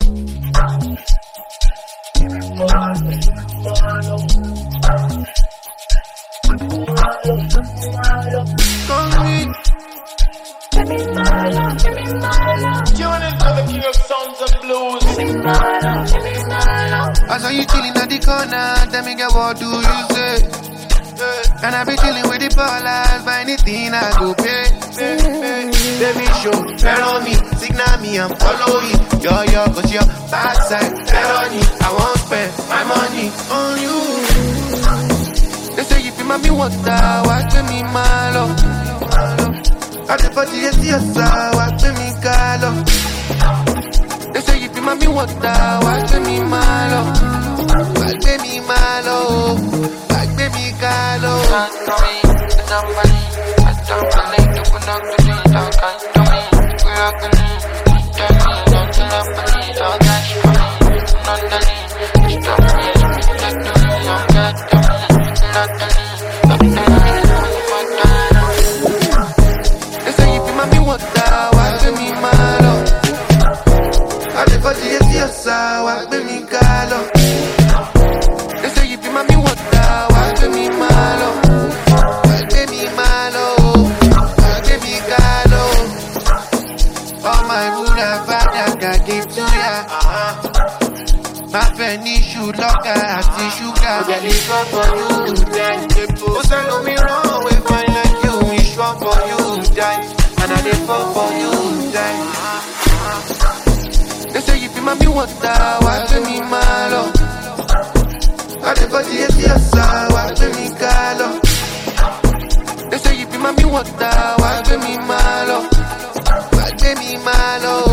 I saw you chilling at the corner, tell me girl what do you say? And I be chilling with the ballers, buy anything I go pay. Baby show, follow me, signal me and follow you. Yo, cause your backside, felony. I won't spend my money on you. They say if you mommy water, watch me malo. I the party yes, watch me calo. They say if you mommy water, watch me malo. Watch me malo. Watch me calo. They say if you mommy water, watch me malo. I the party yes, watch me calo. They say if you mommy water, watch me malo. Watch me malo. Watch me calo. All my Buddha father can give to ya. My penny shoe locker at the sugar. They live for you, then they post. Don't me wrong, we find like you. We sure for you, die. And I live for you, die. They say if you mommy water, watch me malo. I the body yes, watch me calo. They say if you mommy water, watch me malo. Watch me malo.